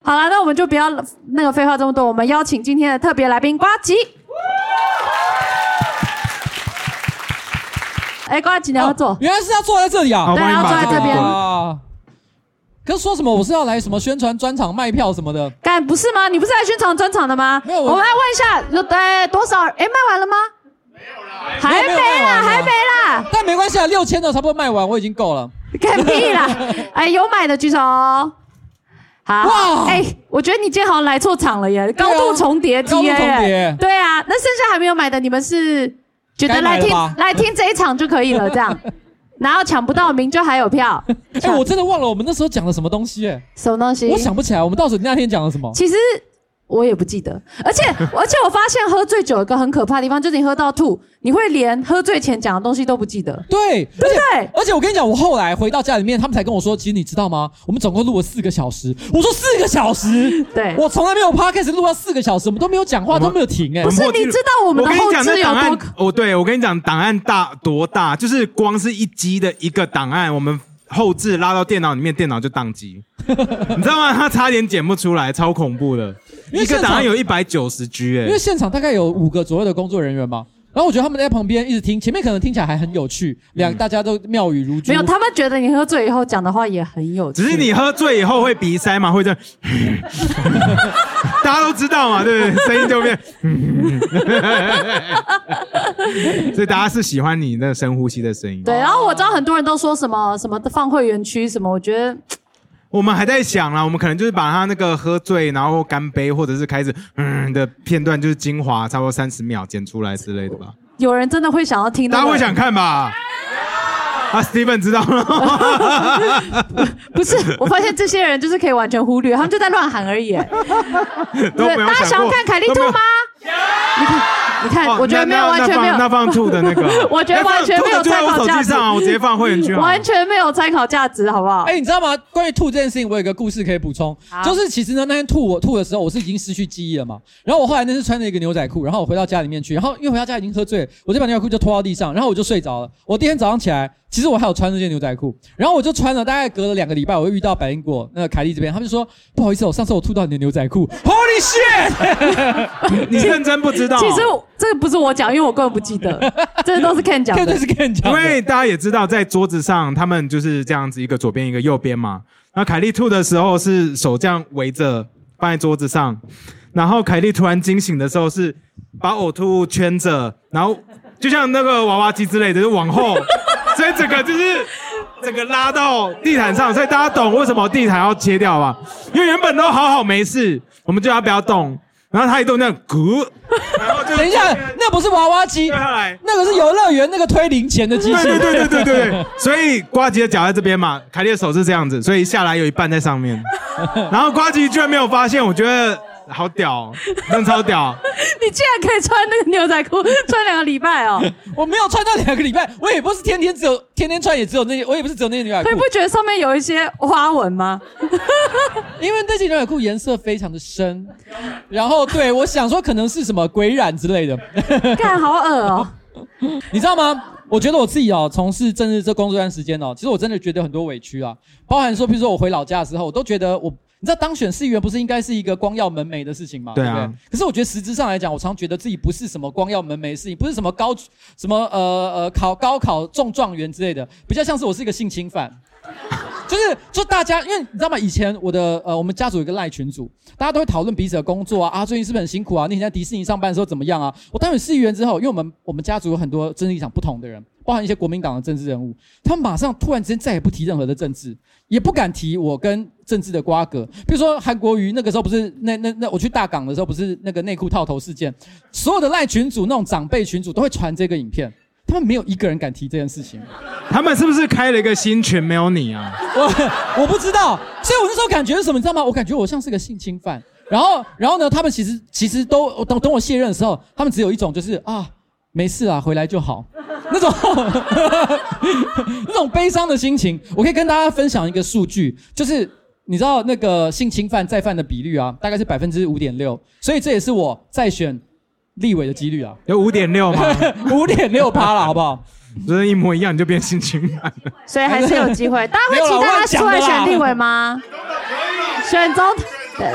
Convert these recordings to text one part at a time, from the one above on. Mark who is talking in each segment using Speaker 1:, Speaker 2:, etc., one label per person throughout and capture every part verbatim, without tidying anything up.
Speaker 1: 好了，那我们就不要那个废话这么多，我们邀请今天的特别来宾呱吉。哎，呱吉你要坐、哦？
Speaker 2: 原来是要坐在这里啊！
Speaker 1: 对，要坐在这边。啊
Speaker 2: 可是说什么我是要来什么宣传专场卖票什么的？
Speaker 1: 干不是吗？你不是来宣传专场的吗？
Speaker 2: 没有，
Speaker 1: 我们来问一下，有对多少？哎，卖完了吗？没有啦，还没啦，还没啦。
Speaker 2: 但没关系啊，六千的差不多卖完，我已经够了。
Speaker 1: 干屁啦！哎，有买的举手哦。好，哇！哎，我觉得你今天好像来错场了耶，高度重叠 T A。高度重叠。对啊，那剩下还没有买的，你们是觉得来听来听这一场就可以了，这样。然后抢不到名就还有票。
Speaker 2: 哎、欸，我真的忘了我们那时候讲了什么东西哎、欸。
Speaker 1: 什么东西？
Speaker 2: 我想不起来，我们到底那天讲了什么？
Speaker 1: 其实我也不记得。而且而且我发现喝醉酒有一个很可怕的地方，就是你喝到吐，你会连喝醉前讲的东西都不记得。
Speaker 2: 对，
Speaker 1: 对不对？
Speaker 2: 而且我跟你讲，我后来回到家里面，他们才跟我说，其实你知道吗？我们总共录了四个小时。我说四个小时？
Speaker 1: 对，
Speaker 2: 我从来没有 podcast 录到四个小时，我们都没有讲话，都没有停哎、欸。
Speaker 1: 不是，你知道我们的后置有多？
Speaker 3: 哦，对，我跟你讲，档案大多大，就是光是一 G 的一个档案，我们后置拉到电脑里面，电脑就宕机，你知道吗？它差点剪不出来，超恐怖的。一个档案有一百九十 G 哎，
Speaker 2: 因为现场大概有五个左右的工作人员嘛。然后我觉得他们在旁边一直听，前面可能听起来还很有趣，两、嗯、大家都妙语如珠。
Speaker 1: 没有，他们觉得你喝醉以后讲的话也很有趣。
Speaker 3: 只是你喝醉以后会鼻塞嘛，会这样，大家都知道嘛，对不对？声音就变，所以大家是喜欢你那深呼吸的声音。
Speaker 1: 对，然后我知道很多人都说什么什么放会员区什么，我觉得。
Speaker 3: 我们还在想啦，我们可能就是把他那个喝醉，然后干杯，或者是开始嗯的片段，就是精华，差不多三十秒剪出来之类的吧。
Speaker 1: 有人真的会想要听到、那個，
Speaker 3: 大家会想看吧？啊 ，Steven 知道了。
Speaker 1: 不是，我发现这些人就是可以完全忽略，他们就在乱喊而已。
Speaker 3: 都没有想过。
Speaker 1: 大家想要看凯莉兔吗？你看，你看，我觉得没有，完全没有。
Speaker 3: 那放兔的那个，
Speaker 1: 我觉得完全没有参考价值。
Speaker 3: 啊、我直接放会员区，
Speaker 1: 完全没有参考价值，好不好？
Speaker 2: 哎、欸，你知道吗？关于吐这件事情，我有一个故事可以补充，就是其实呢，那天吐我吐的时候，我是已经失去记忆了嘛。然后我后来那是穿着一个牛仔裤，然后我回到家里面去，然后因为回到家已经喝醉了，我就把牛仔裤就拖到地上，然后我就睡着了。我第二天早上起来，其实我还有穿这件牛仔裤，然后我就穿了，大概隔了两个礼拜，我又遇到百灵果那个凯莉这边，他们就说不好意思，我上次我吐到你的牛仔裤 ，Holy shit！
Speaker 3: 你认真不知道？
Speaker 1: 其实这个不是我讲，因为我根本不记得，这都是 Ken 讲的，
Speaker 2: 这是 Ken 讲的。
Speaker 3: 因为大家也知道，在桌子上他们就是这样子，一个左边一个右边嘛。然后凯莉吐的时候是手这样围着放在桌子上，然后凯莉突然惊醒的时候是把呕吐物圈着，然后就像那个娃娃机之类的，就往后，所以整个就是整个拉到地毯上，所以大家懂为什么地毯要切掉吧？因为原本都好好没事，我们叫他不要动。然后他一动那样，咕，然后就
Speaker 2: 等一下，那不是娃娃机，那个是游乐园那个推零钱的机器。
Speaker 3: 对对对对对对。所以呱吉的脚在这边嘛，凯莉的手是这样子，所以下来有一半在上面。然后呱吉居然没有发现，我觉得好屌，真的超屌。
Speaker 1: 你竟然可以穿那个牛仔裤穿两个礼拜哦！
Speaker 2: 我没有穿到两个礼拜，我也不是天天只有天天穿，也只有那些，我也不是只有那些牛仔裤。
Speaker 1: 你不觉得上面有一些花纹吗？
Speaker 2: 因为那件牛仔裤颜色非常的深，然后对我想说可能是什么鬼染之类的。
Speaker 1: 干好恶哦！
Speaker 2: 你知道吗？我觉得我自己哦，从事政治这工作段时间哦，其实我真的觉得很多委屈啊，包含说，比如说我回老家的时候，我都觉得我。你知道当选市议员不是应该是一个光耀门楣的事情吗？
Speaker 3: 对啊。
Speaker 2: 对不对？可是我觉得实质上来讲，我常觉得自己不是什么光耀门楣的事情，不是什么高什么呃呃考高考中状元之类的，比较像是我是一个性侵犯。就是就大家，因为你知道吗？以前我的呃我们家族有一个赖群组，大家都会讨论彼此的工作啊啊，最近是不是很辛苦啊？你以前在迪士尼上班的时候怎么样啊？我当选市议员之后，因为我们我们家族有很多政治立场不同的人，包含一些国民党的政治人物，他们马上突然之间再也不提任何的政治，也不敢提我跟政治的瓜葛。比如说韩国瑜那个时候不是那那那我去大港的时候不是那个内裤套头事件，所有的赖群组那种长辈群组都会传这个影片。他们没有一个人敢提这件事情，
Speaker 3: 他们是不是开了一个新群没有你啊？
Speaker 2: 我我不知道，所以我那时候感觉是什么，你知道吗？我感觉我像是个性侵犯。然后然后呢，他们其实其实都等等我卸任的时候，他们只有一种就是啊，没事啊，回来就好，那种那种悲伤的心情。我可以跟大家分享一个数据，就是你知道那个性侵犯再犯的比率啊，大概是百分之五点六，所以这也是我再选立委的几率啊，
Speaker 3: 有五点六吗？
Speaker 2: 五点六趴了，好不好？
Speaker 3: 就是一模一样，你就变性侵犯了。
Speaker 1: 所以还是有机会。大家会期待他出来选立委吗？选总统。 对。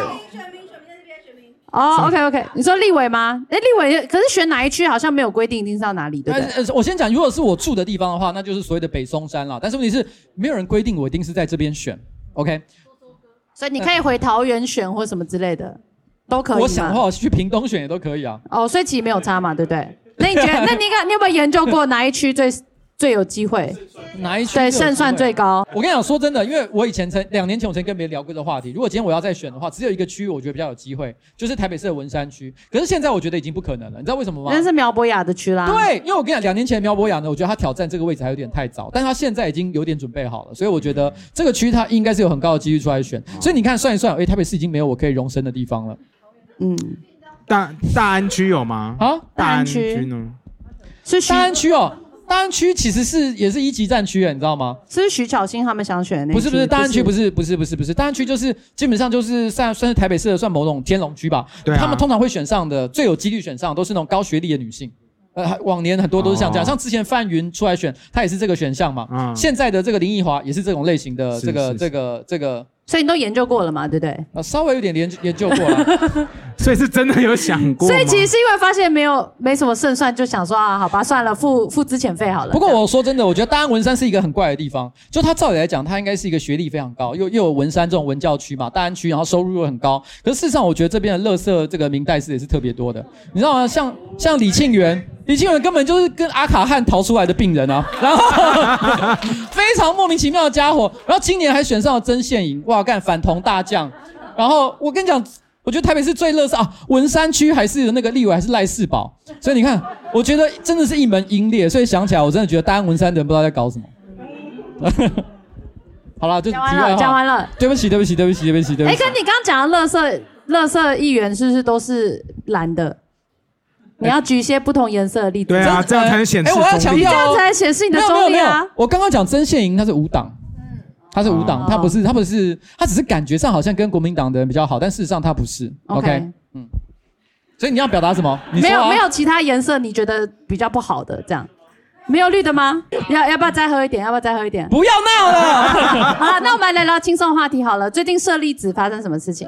Speaker 1: 哦 ，OK OK， 你说立委吗？哎，立委可是选哪一区好像没有规定一定是到哪里，对不对？
Speaker 2: 呃，我先讲，如果是我住的地方的话，那就是所谓的北松山啦。但是问题是，没有人规定我一定是在这边选 ，OK？
Speaker 1: 所以你可以回桃园选或什么之类的，都可以。
Speaker 2: 我想的话，我去屏东选也都可以啊。
Speaker 1: 哦，所以其实没有差嘛，对不对？那你觉得，那你看你有没有研究过哪一区最最有机会？
Speaker 2: 哪一区
Speaker 1: 对胜算最高？
Speaker 2: 我跟你讲，说真的，因为我以前曾两年前我曾跟别人聊过这个话题。如果今天我要再选的话，只有一个区我觉得比较有机会，就是台北市的文山区。可是现在我觉得已经不可能了，你知道为什么吗？
Speaker 1: 那是苗博雅的区啦。
Speaker 2: 对，因为我跟你讲，两年前苗博雅呢，我觉得他挑战这个位置还有点太早，但他现在已经有点准备好了，所以我觉得这个区他应该是有很高的几率出来选。所以你看算一算，哎，台北市已经没有我可以容身的地方了。
Speaker 1: 嗯，
Speaker 3: 大大安区有吗？
Speaker 2: 啊，
Speaker 3: 大安区呢？
Speaker 1: 是
Speaker 2: 大安区哦。大安区其实是也是一级战区，你知道吗？
Speaker 1: 是徐巧芯他们想选的那
Speaker 2: 不是不是，大安区不是不是不是不是，大安区就是基本上就是算算是台北市的算某种天龙区吧。
Speaker 3: 对啊。
Speaker 2: 他们通常会选上的最有几率选上都是那种高学历的女性。呃，往年很多都是像这样，哦、像之前范云出来选，他也是这个选项嘛。嗯。现在的这个林奕华也是这种类型的这个这个这个。
Speaker 1: 所以你都研究过了嘛，对不对？
Speaker 2: 呃，稍微有点研研究过了。
Speaker 3: 所以是真的有想过吗？
Speaker 1: 所以其实是因为发现没有没什么胜算，就想说啊，好吧，算了，付付资遣费好了。
Speaker 2: 不过我说真的，我觉得大安文山是一个很怪的地方，就它照理来讲，它应该是一个学历非常高，又又有文山这种文教区嘛，大安区，然后收入又很高。可是事实上，我觉得这边的垃圾这个民代是也是特别多的，你知道吗？像像李庆元。李庆元根本就是跟阿卡汉逃出来的病人啊，然后非常莫名其妙的家伙，然后今年还选上了曾宪颖，哇干反同大将，然后我跟你讲，我觉得台北市最垃圾啊，文山区还是那个立委还是赖世宝，所以你看，我觉得真的是一门英烈，所以想起来我真的觉得大安文山的人不知道在搞什么。好了，就
Speaker 1: 讲完了，讲完了，
Speaker 2: 对不起，对不起，对不起，对不起，对不起。
Speaker 1: 哎，跟你刚刚讲的垃圾垃圾议员是不是都是蓝的？你要举一些不同颜色的例子。
Speaker 3: 对啊，这样才能显示中立。
Speaker 2: 哎，我要强调，
Speaker 1: 这样才显示你的中立啊。
Speaker 2: 我刚刚讲曾宪营他是无党，他是无党，他不是，他不是，他只是感觉上好像跟国民党的人比较好，但事实上他不是。OK， 嗯。所以你要表达什么？
Speaker 1: 没有，没有其他颜色你觉得比较不好的这样。没有绿的吗？要要不要再喝一点？要不要再喝一点？
Speaker 2: 不要闹了！
Speaker 1: 好，那我们来聊聊轻松话题好了。最近舍利子发生什么事情？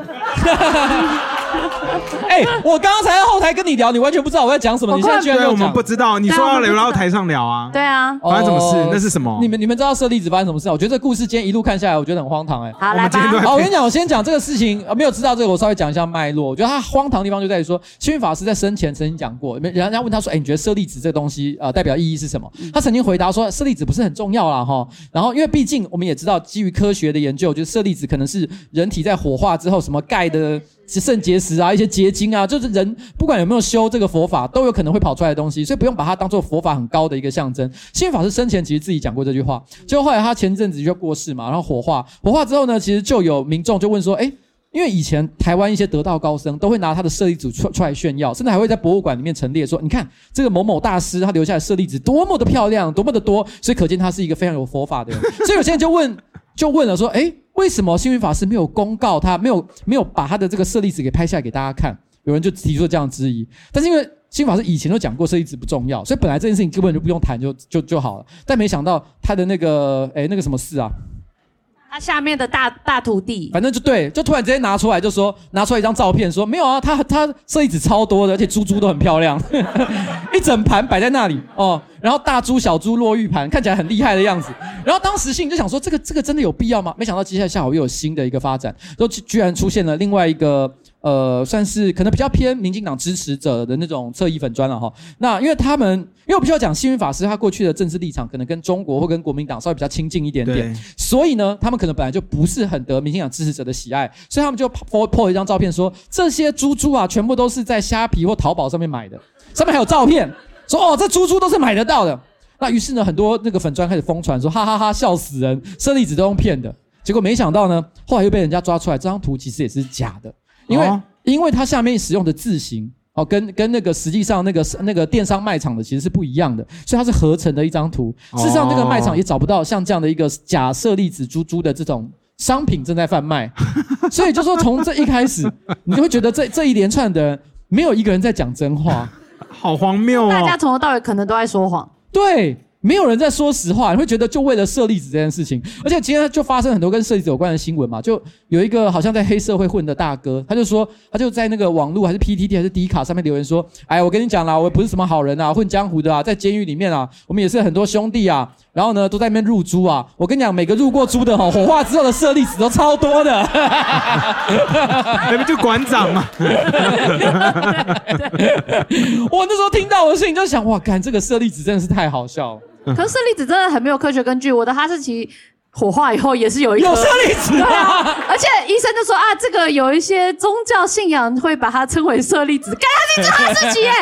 Speaker 2: 哎、欸，我刚刚才在后台跟你聊，你完全不知道我在讲什么。你现在居然
Speaker 3: 对我们不知道，你说要聊到台上聊啊？
Speaker 1: 对啊。
Speaker 3: 发生什么事？那是什么？
Speaker 2: 你们你们知道舍利子发生什么事？我觉得这故事今天一路看下来，我觉得很荒唐哎、欸。
Speaker 1: 好，来吧。
Speaker 2: 好，我跟你讲，我先讲这个事情，没有知道这个，我稍微讲一下脉络。我觉得他荒唐的地方就在于说，星云法师在生前曾经讲过，人家问他说：“哎、欸，你觉得舍利子这个东西啊、呃，代表意义是什么？”他曾经回答说：“舍利子不是很重要啦，哈。然后因为毕竟我们也知道，基于科学的研究，就是舍利子可能是人体在火化之后，什么钙的肾结石啊，一些结晶啊，就是人不管有没有修这个佛法，都有可能会跑出来的东西，所以不用把它当做佛法很高的一个象征。星云法师生前其实自己讲过这句话，结果后来他前阵子就过世嘛，然后火化，火化之后呢，其实就有民众就问说，哎。因为以前台湾一些得道高僧都会拿他的舍利子出出来炫耀，甚至还会在博物馆里面陈列说，你看这个某某大师他留下的舍利子多么的漂亮，多么的多，所以可见他是一个非常有佛法的人。所以有些人就问，就问了说，哎，为什么星云法师没有公告他，没有没有把他的这个舍利子给拍下来给大家看？有人就提出这样的质疑，但是因为星云法师以前都讲过舍利子不重要，所以本来这件事情根本就不用谈就就就好了。但没想到他的那个哎那个什么事啊？
Speaker 1: 他下面的大大徒弟，
Speaker 2: 反正就对，就突然直接拿出来，就说拿出来一张照片，说没有啊，他他舍利子超多的，而且猪猪都很漂亮，一整盘摆在那里哦，然后大猪小猪落玉盘，看起来很厉害的样子。然后当时信就想说，这个这个真的有必要吗？没想到接下来下午又有新的一个发展，就居然出现了另外一个。呃，算是可能比较偏民进党支持者的那种侧翼粉专了哈。那因为他们，因为我必须要讲，星云法师他过去的政治立场可能跟中国或跟国民党稍微比较亲近一点点，所以呢，他们可能本来就不是很得民进党支持者的喜爱，所以他们就 po po 一张照片说，这些猪猪啊，全部都是在虾皮或淘宝上面买的，上面还有照片，说哦，这猪猪都是买得到的。那于是呢，很多那个粉专开始疯传说，哈哈哈，笑死人，舍利子都用骗的。结果没想到呢，后来又被人家抓出来，这张图其实也是假的。因为、哦、因为它下面使用的字型哦，跟跟那个实际上那个那个电商卖场的其实是不一样的，所以它是合成的一张图。事实上，那个卖场也找不到像这样的一个假舍利子猪猪的这种商品正在贩卖，所以就说从这一开始，你就会觉得这这一连串的人没有一个人在讲真话，
Speaker 3: 好荒谬哦！
Speaker 1: 大家从头到尾可能都在说谎。
Speaker 2: 对。 没有人在说实话，你会觉得就为了舍利子这件事情，而且今天就发生很多跟舍利子有关的新闻嘛，就有一个好像在黑社会混的大哥，他就说他就在那个网络还是 P T T 还是 D 卡上面留言说，哎，我跟你讲啦，我不是什么好人啊，混江湖的啊，在监狱里面啊，我们也是很多兄弟啊，然后呢都在那边入猪啊，我跟你讲，每个入过猪的哈，火化之后的舍利子都超多的，
Speaker 3: 那不就馆长嘛。
Speaker 2: 我那时候听到我的事情就想，哇，干这个舍利子真的是太好笑了。
Speaker 1: 可是舍利子真的很没有科学根据，我的哈士奇火化以后也是有一
Speaker 2: 有舍利子
Speaker 1: 啊，而且医生就说啊，这个有一些宗教信仰会把它称为舍利子，干它是一只哈士奇耶，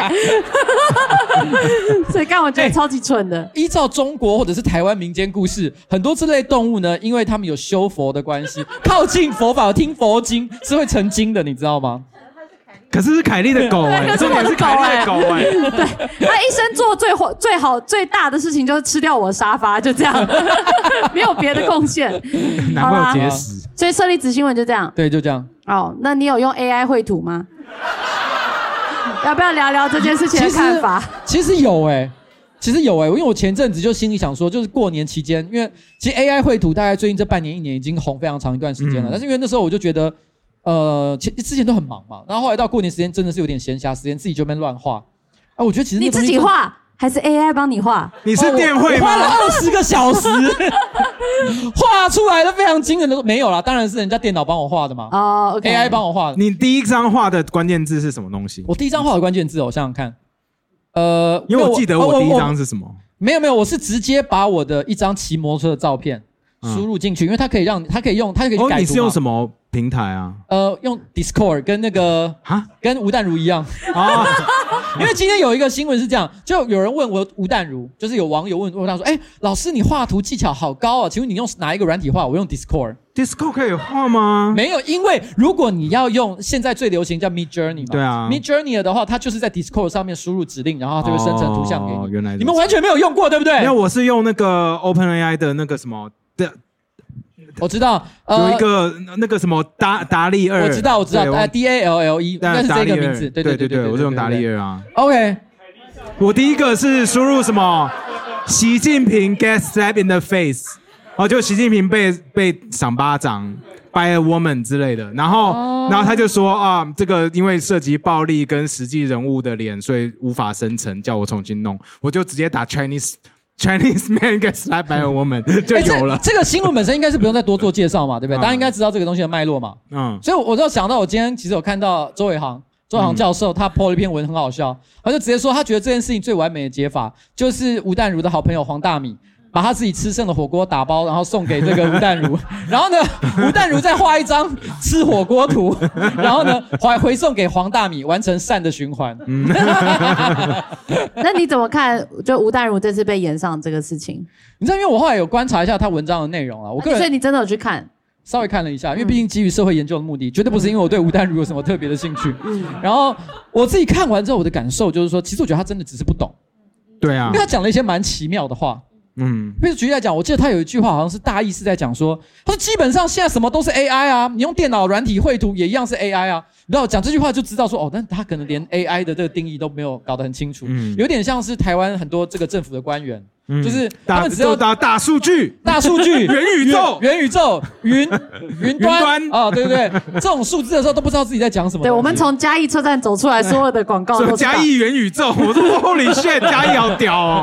Speaker 1: 所以干我觉得超级蠢的。
Speaker 2: 依照中国或者是台湾民间故事，很多这类动物呢，因为他们有修佛的关系，靠近佛法听佛经是会成精的，你知道吗？
Speaker 3: 可是是凯莉的狗哎、欸，重点是凯莉的狗哎、欸。
Speaker 1: 对，他一生做最最好最大的事情就是吃掉我的沙发，就这样，没有别的贡献。
Speaker 3: 难怪有结石。
Speaker 1: 所以舍利子新闻就这样。
Speaker 2: 对，就这样。
Speaker 1: 哦，那你有用 A I 绘图吗？要不要聊聊这件事情的看法？
Speaker 2: 其实, 其实有哎、欸，其实有哎、欸，因为我前阵子就心里想说，就是过年期间，因为其实 A I 绘图大概最近这半年一年已经红非常长一段时间了，嗯、但是因为那时候我就觉得。呃，之之前都很忙嘛，然后后来到过年时间真的是有点闲暇时间，自己就在那边乱画。啊，我觉得其实
Speaker 1: 你自己画还是 A I 帮你画？
Speaker 3: 你是电绘吗？
Speaker 2: 哦、花了二十个小时，画出来的非常惊人的，没有啦，当然是人家电脑帮我画的嘛。
Speaker 1: 哦、oh, ，A I、
Speaker 2: okay. 帮我画的。
Speaker 3: 你第一张画的关键字是什么东西？
Speaker 2: 我第一张画的关键字，我想想看，呃，
Speaker 3: 因为我记得我第一张是什么？
Speaker 2: 没有没有，我是直接把我的一张骑摩托车的照片输入进去，嗯、因为它可以让它可以用它可以改图嘛。
Speaker 3: 哦，你是用什么平台啊？
Speaker 2: 呃，用 Discord 跟那个
Speaker 3: 哈，
Speaker 2: 跟吴淡如一样啊。因为今天有一个新闻是这样，就有人问我吴淡如，就是有网友问问他说：“哎，老师你画图技巧好高啊，请问你用哪一个软体画？”我用 Discord。Discord
Speaker 3: 可以画吗？
Speaker 2: 没有，因为如果你要用现在最流行叫 Midjourney 嘛，
Speaker 3: 对啊
Speaker 2: ，Midjourney 的话，它就是在 Discord 上面输入指令，然后它就会生成图像给你。
Speaker 3: 哦，原来
Speaker 2: 你们完全没有用过，对不对？
Speaker 3: 没有，我是用那个 OpenAI 的那个什么的。
Speaker 2: 我知道，呃、
Speaker 3: 有一个那个什么达达利二，
Speaker 2: 我知道，我知道，呃 ，D A L L E， 应该是这个名字，对对对对，
Speaker 3: 我是用达利二啊。
Speaker 2: OK，
Speaker 3: 我第一个是输入什么？习近平 get slapped in the face， 哦，就习近平被被赏巴掌 by a woman 之类的，然后、哦、然后他就说啊，这个因为涉及暴力跟实际人物的脸，所以无法生成，叫我重新弄，我就直接打 Chinese。Chinese man gets slapped by a woman 就有了、欸
Speaker 2: 这。这个新闻本身应该是不用再多做介绍嘛，对不对？嗯、大家应该知道这个东西的脉络嘛。嗯。所以我就想到，我今天其实有看到周伟航，周伟航教授、嗯、他 po 了一篇文很好笑，他就直接说他觉得这件事情最完美的解法就是吴淡如的好朋友黄大米。把他自己吃剩的火锅打包，然后送给这个吴淡如，然后呢，吴淡如再画一张吃火锅图，然后呢，回回送给黄大米，完成善的循环。嗯、
Speaker 1: 那你怎么看？就吴淡如这次被延上这个事情？
Speaker 2: 你知道，因为我后来有观察一下他文章的内容啊，我个人、
Speaker 1: 啊、所以你真的有去看？
Speaker 2: 稍微看了一下，因为毕竟基于社会研究的目的，绝对不是因为我对吴淡如有什么特别的兴趣。嗯。然后我自己看完之后，我的感受就是说，其实我觉得他真的只是不懂。
Speaker 3: 对啊。
Speaker 2: 因为他讲了一些蛮奇妙的话。
Speaker 3: 嗯，
Speaker 2: 比如举例来讲，我记得他有一句话，好像是大意是在讲说，他说基本上现在什么都是 A I 啊，你用电脑软体绘图也一样是 A I 啊。然后讲这句话就知道说，哦，但他可能连 A I 的这个定义都没有搞得很清楚，嗯，有点像是台湾很多这个政府的官员，嗯、就是他们只有
Speaker 3: 大大数据、
Speaker 2: 大数据、
Speaker 3: 元宇宙、
Speaker 2: 元宇宙、云云端啊、哦，对不对？这种数字的时候都不知道自己在讲什么。
Speaker 1: 对，我们从嘉义车站走出来，所有的广告都
Speaker 3: 嘉义元宇宙，我说 Holy shit， 嘉义好屌哦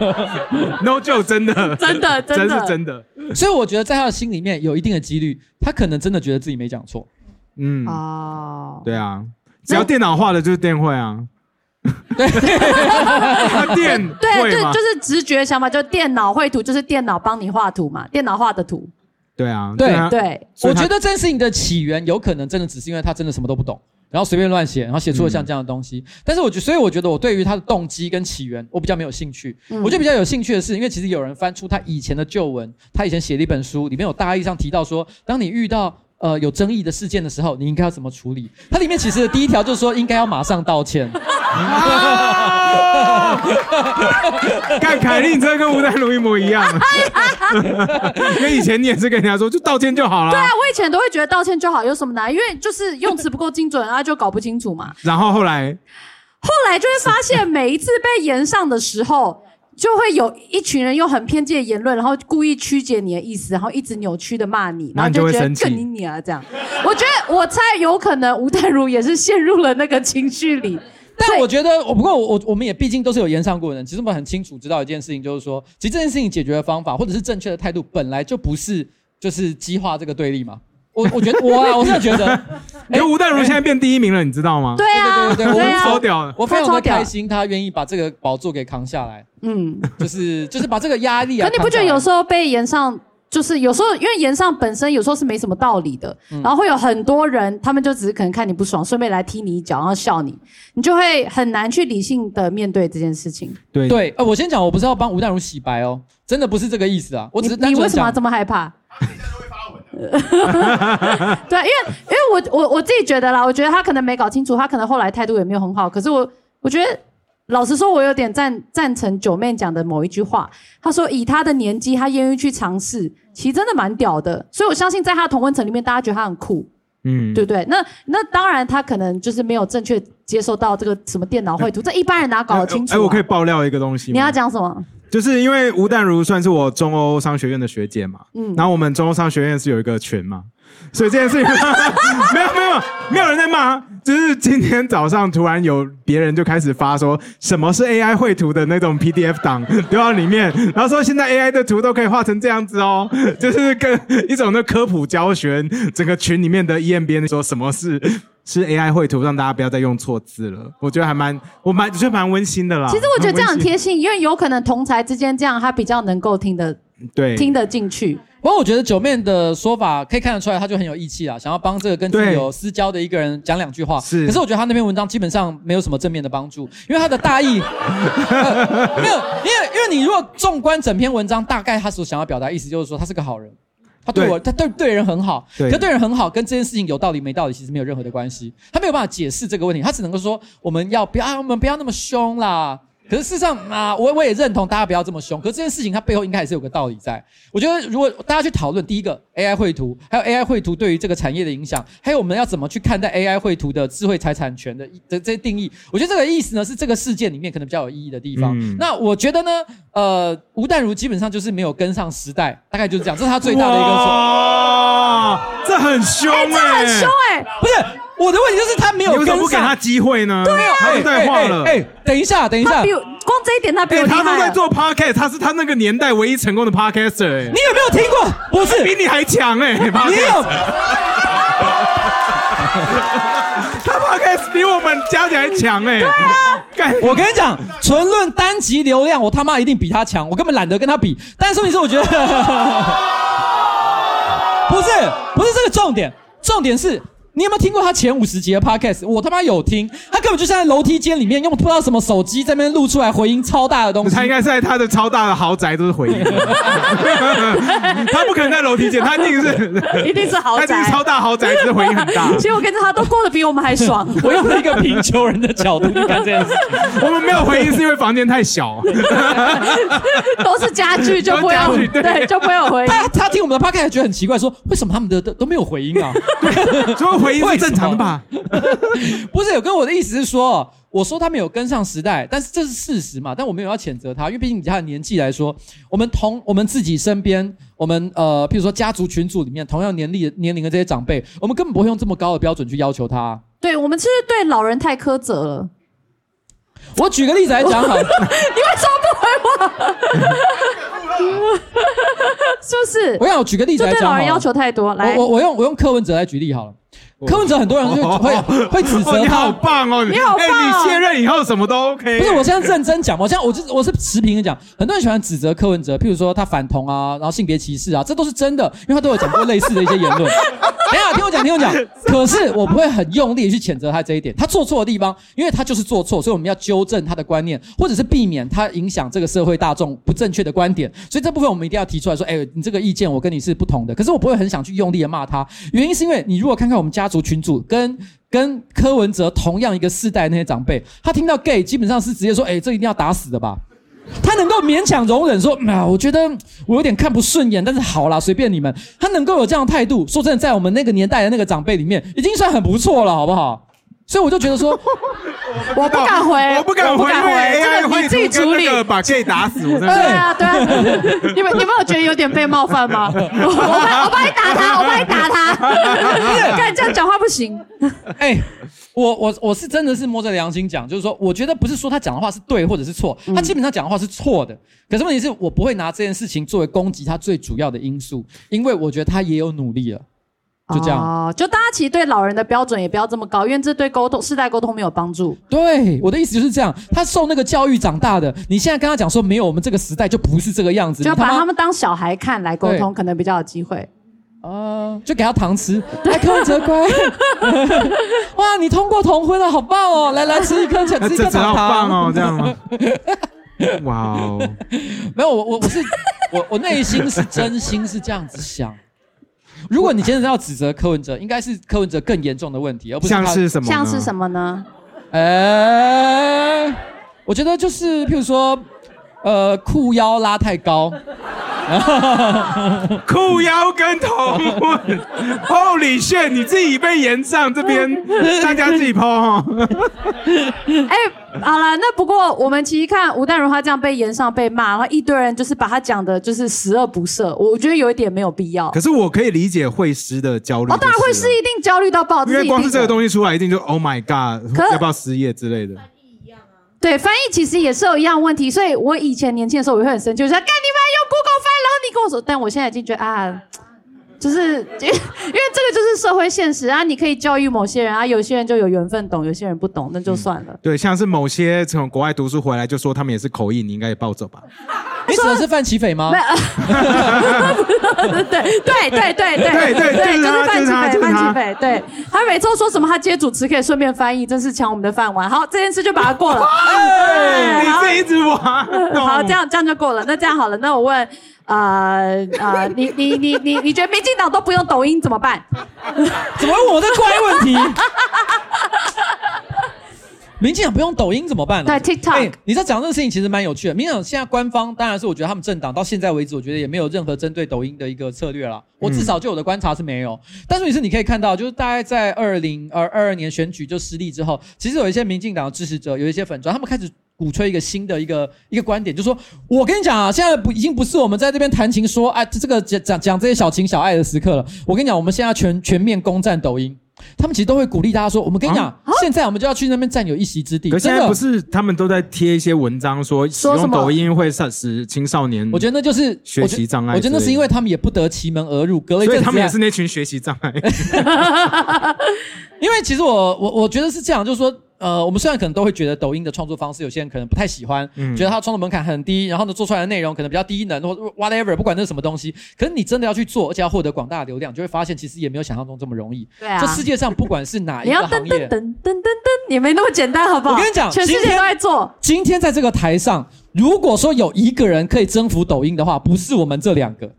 Speaker 3: ！No joke， 真的，
Speaker 1: 真的，真的，
Speaker 3: 真是真的。
Speaker 2: 所以我觉得在他的心里面有一定的几率，他可能真的觉得自己没讲错。
Speaker 3: 嗯，哦，对啊，只要电脑画的就是电绘啊。
Speaker 2: 对，
Speaker 3: 电
Speaker 1: 对对，就是直觉想法，就电脑绘图就是电脑帮你画图嘛，电脑画的图。
Speaker 3: 对啊，
Speaker 2: 对
Speaker 1: 对，
Speaker 2: 我觉得这件事情的起源有可能真的只是因为他真的什么都不懂，然后随便乱写，然后写出了像这样的东西。嗯、但是我觉，所以我觉得我对于他的动机跟起源，我比较没有兴趣。嗯、我觉得比较有兴趣的是，因为其实有人翻出他以前的旧文，他以前写了一本书，里面有大意上提到说，当你遇到呃有争议的事件的时候，你应该要怎么处理？它里面其实的第一条就是说，应该要马上道歉。
Speaker 3: 干凯莉，你真的跟吴淡如一模一样。因为以前你也是跟人家说，就道歉就好了。
Speaker 1: 对啊，我以前都会觉得道歉就好，有什么难？因为就是用词不够精准啊，就搞不清楚嘛。
Speaker 3: 然后后来，
Speaker 1: 后来就会发现，每一次被延上的时候。 就会有一群人用很偏激的言论，然后故意曲解你的意思，然后一直扭曲的骂你，然后就觉得更你你啊这样。我觉得我猜有可能吴淡如也是陷入了那个情绪里。
Speaker 2: 但我觉得，我不过我我们也毕竟都是有言上过的人，其实我们很清楚知道一件事情，就是说，其实这件事情解决的方法或者是正确的态度，本来就不是就是激化这个对立嘛。我我觉得我啊，我真的觉得，
Speaker 3: 因为吴淡如现在变第一名了，你知道吗？
Speaker 1: 对啊，
Speaker 2: 对对对，
Speaker 1: 我
Speaker 3: 超屌的，
Speaker 2: 我非常的开心，他愿意把这个宝座给扛下来。嗯，就是就是把这个压力啊。
Speaker 1: 可你不觉得有时候被言上？就是有时候，因为言上本身有时候是没什么道理的，嗯、然后会有很多人，他们就只是可能看你不爽，顺便来踢你一脚，然后笑你，你就会很难去理性的面对这件事情。
Speaker 2: 对对，呃，我先讲，我不是要帮吴淡如洗白哦，真的不是这个意思啊，我只是单纯讲。
Speaker 1: 你为什么要这么害怕？对，因为因为我我我自己觉得啦，我觉得他可能没搞清楚，他可能后来态度也没有很好，可是我我觉得。老实说，我有点赞赞成九妹讲的某一句话。她说，以她的年纪，她愿意去尝试，其实真的蛮屌的。所以我相信，在她的同温层里面，大家觉得她很酷，嗯，对不对？那那当然，她可能就是没有正确接受到这个什么电脑绘图，这一般人哪搞得清楚、啊？
Speaker 3: 哎、欸欸，我可以爆料一个东西吗？
Speaker 1: 你要讲什么？
Speaker 3: 就是因为吴淡如算是我中欧商学院的学姐嘛，嗯，然后我们中欧商学院是有一个群嘛。所以这件事情没有没有没有人在骂，就是今天早上突然有别人就开始发说什么是 A I 绘图的那种 P D F 档丢到里面，然后说现在 A I 的图都可以画成这样子哦，就是跟一种的科普教学，整个群里面的 E M B N 说什么是是 A I 绘图，让大家不要再用错字了。我觉得还蛮我蛮觉得蛮温馨的啦。
Speaker 1: 其实我觉得这样很贴心，因为有可能同才之间这样，他比较能够听得
Speaker 3: 对
Speaker 1: 听得进去。
Speaker 2: 不过我觉得九妹的说法可以看得出来，他就很有义气啦，想要帮这个跟自己有私交的一个人讲两句话。是，可是我觉得他那篇文章基本上没有什么正面的帮助，因为他的大意、呃、没有，因为因为你如果纵观整篇文章，大概他所想要表达意思就是说他是个好人，他对我对他对对人很好，可对人很好跟这件事情有道理没道理其实没有任何的关系，他没有办法解释这个问题，他只能够说我们要不要、啊、我们不要那么凶啦。可是事实上啊，我我也认同大家不要这么凶。可是这件事情它背后应该还是有个道理在。我觉得如果大家去讨论第一个 A I 绘图，还有 A I 绘图对于这个产业的影响，还有我们要怎么去看待 A I 绘图的智慧财产权的这这些定义，我觉得这个意思呢是这个事件里面可能比较有意义的地方。嗯、那我觉得呢，呃，吴淡如基本上就是没有跟上时代，大概就是这样，这是他最大的一个错。
Speaker 3: 哇，这很凶哎、欸，
Speaker 1: 这很凶哎、欸，
Speaker 2: 不是。我的问题就是他没有跟上，
Speaker 3: 你为什么不给他机会呢？
Speaker 1: 对啊，
Speaker 3: 他都在画了。
Speaker 2: 哎、欸欸欸，等一下，等一下，
Speaker 1: 他比我光这一点他比我厉害、
Speaker 3: 欸。他都在做 podcast， 他是他那个年代唯一成功的 podcaster、欸。
Speaker 2: 你有没有听过？不是，
Speaker 3: 比你还强哎、欸！
Speaker 2: 你有？
Speaker 3: 他 podcast 比我们加起来强哎、欸！
Speaker 1: 对啊，
Speaker 2: 我跟你讲，纯论单集流量，我他妈一定比他强，我根本懒得跟他比。但是问题是，我觉得不是，不是这个重点，重点是。你有没有听过他前五十集的 podcast？ 我他妈有听，他根本就像在楼梯间里面用不知道什么手机在那边录出来回音超大的东西。
Speaker 3: 他应该是在他的超大的豪宅都是回音，他不可能在楼梯间，他一定是
Speaker 1: 一定是豪宅，
Speaker 3: 他一定是超大豪宅，只是回音很大。
Speaker 1: 其实我跟着他都过得比我们还爽。
Speaker 2: 我用一个贫穷人的角度去看这件事情，
Speaker 3: 我们没有回音是因为房间太小，
Speaker 1: 都是家具就不会有 对, 对就不会有回音。
Speaker 2: 他他听我们的 podcast 觉得很奇怪，说为什么他们的都都没有回音啊？
Speaker 3: 就回音是正常的吧？
Speaker 2: 不是，有跟我的意思是说，我说他没有跟上时代，但是这是事实嘛？但我没有要谴责他，因为毕竟以他的年纪来说，我们同我们自己身边，我们呃，譬如说家族群组里面同样年龄年龄的这些长辈，我们根本不会用这么高的标准去要求他。
Speaker 1: 对，我们是对老人太苛责了。
Speaker 2: 我举个例子来讲好了，
Speaker 1: 你为什么不回我？是不是？
Speaker 2: 我想举个例子来讲好了，
Speaker 1: 就对老人要求太多。来，
Speaker 2: 我我用我用柯文哲来举例好了。柯文哲很多人就会、哦、会指责他、哦，
Speaker 3: 你好棒哦，
Speaker 1: 你好棒、哦
Speaker 3: 欸！你卸任以后什么都 OK。
Speaker 2: 不是，我现在认真讲，我现在我是我是持平的讲，很多人喜欢指责柯文哲，譬如说他反同啊，然后性别歧视啊，这都是真的，因为他都有讲过类似的一些言论。等一下，听我讲，听我讲。可是我不会很用力的去谴责他这一点，他做错的地方，因为他就是做错，所以我们要纠正他的观念，或者是避免他影响这个社会大众不正确的观点。所以这部分我们一定要提出来说，哎、欸，你这个意见我跟你是不同的。可是我不会很想去用力的骂他，原因是因为你如果看看我们家族群组跟跟柯文哲同样一个世代的那些长辈，他听到 gay 基本上是直接说，哎、欸，这一定要打死的吧。他能够勉强容忍说，啊，我觉得我有点看不顺眼，但是好啦，随便你们。他能够有这样的态度，说真的，在我们那个年代的那个长辈里面，已经算很不错了，好不好？所以我就觉得说，
Speaker 1: 我不敢回，
Speaker 3: 我不敢回，因为 A I 会自己处理，把 gay 打死。对
Speaker 1: 啊，对啊，你们你们有觉得有点被冒犯吗？我帮我帮你打他，我帮你打他，看这样讲话不行。
Speaker 2: 哎、欸，我我我是真的是摸着良心讲，就是说，我觉得不是说他讲的话是对或者是错，他基本上讲的话是错的。可是问题是我不会拿这件事情作为攻击他最主要的因素，因为我觉得他也有努力了。就这样
Speaker 1: 哦，就大家其实对老人的标准也不要这么高，因为这对沟通世代沟通没有帮助。
Speaker 2: 对，我的意思就是这样，他受那个教育长大的，你现在跟他讲说没有，我们这个时代就不是这个样子，
Speaker 1: 就把他们当小孩看来沟通，可能比较有机会。
Speaker 2: 呃，就给他糖吃，来柯文哲乖，哇，你通过同婚了，好棒哦！来来吃一颗，吃一颗糖糖，
Speaker 3: 好棒哦，这样吗？哇哦，
Speaker 2: 没有，我我我是我我内心是真心是这样子想。如果你真的要指责柯文哲，应该是柯文哲更严重的问题，而不是他
Speaker 3: 像是什么？
Speaker 1: 像是什么呢？
Speaker 2: 呃，我觉得就是譬如说，呃，裤腰拉太高。
Speaker 3: 裤腰跟同婚 ，Holy shit！ 你自己被延上这边，大家自己抛哈。
Speaker 1: 哎、欸，好了，那不过我们其实看吴淡如她这样被延上被骂，然后一堆人就是把她讲的就是十恶不赦，我觉得有一点没有必要。
Speaker 3: 可是我可以理解会师的焦虑。
Speaker 1: 哦，当然会师一定焦虑到爆，
Speaker 3: 因为光是这个东西出来，一定就 Oh my God， 要不要失业之类的。
Speaker 1: 对，翻译其实也是有一样问题，所以我以前年轻的时候我会很生气，就是干你们用 Google 翻，然后你跟我说，但我现在已经觉得啊，就是因为这个就是社会现实啊，你可以教育某些人啊，有些人就有缘分懂，有些人不懂，那就算了。
Speaker 3: 嗯、对，像是某些从国外读书回来就说他们也是口译，你应该也抱走吧？
Speaker 2: 你指的是范琪斐吗？
Speaker 1: 对对对对对对对，就是范琪斐，范琪斐，对，他每次都说什么他接主持可以顺便翻译，真是抢我们的饭碗。好，这件事就把它过了。
Speaker 3: 哎，你自己一直玩。
Speaker 1: 好，这样这样就过了。那这样好了，那我问，呃呃，你你你你你觉得民进党都不用抖音怎么办？
Speaker 2: 怎么问我这怪问题？民进党不用抖音怎么办呢、
Speaker 1: 啊？对 ，TikTok、欸。
Speaker 2: 你知道讲这个事情其实蛮有趣的。民进党现在官方当然是我觉得他们政党到现在为止，我觉得也没有任何针对抖音的一个策略啦。我至少就我的观察是没有。嗯、但是也是你可以看到，就是大概在二零二二年选举就失利之后，其实有一些民进党的支持者，有一些粉专，他们开始鼓吹一个新的一个一个观点，就是说我跟你讲啊，现在不已经不是我们在这边谈情说爱，这个讲讲讲这些小情小爱的时刻了。我跟你讲，我们现在全全面攻占抖音。他们其实都会鼓励大家说：“我们跟你讲，啊、现在我们就要去那边占有一席之地。”
Speaker 3: 可是现在不是他们都在贴一些文章说使用抖音会使青少年，
Speaker 2: 我觉得那就是
Speaker 3: 学习障碍。
Speaker 2: 我觉得那是因为他们也不得其门而入，隔了一阵子，
Speaker 3: 所以他们也是那群学习障碍。
Speaker 2: 因为其实我我我觉得是这样，就是说。呃，我们虽然可能都会觉得抖音的创作方式，有些人可能不太喜欢，嗯、觉得它创作门槛很低，然后呢做出来的内容可能比较低能或 whatever， 不管那是什么东西，可是你真的要去做，而且要获得广大的流量，就会发现其实也没有想象中这么容易。
Speaker 1: 对啊，
Speaker 2: 这世界上不管是哪一个行业，
Speaker 1: 你要噔噔噔噔噔噔，也没那么简单，好不好？
Speaker 2: 我跟你讲，
Speaker 1: 全世界都在做。
Speaker 2: 今天在这个台上，如果说有一个人可以征服抖音的话，不是我们这两个。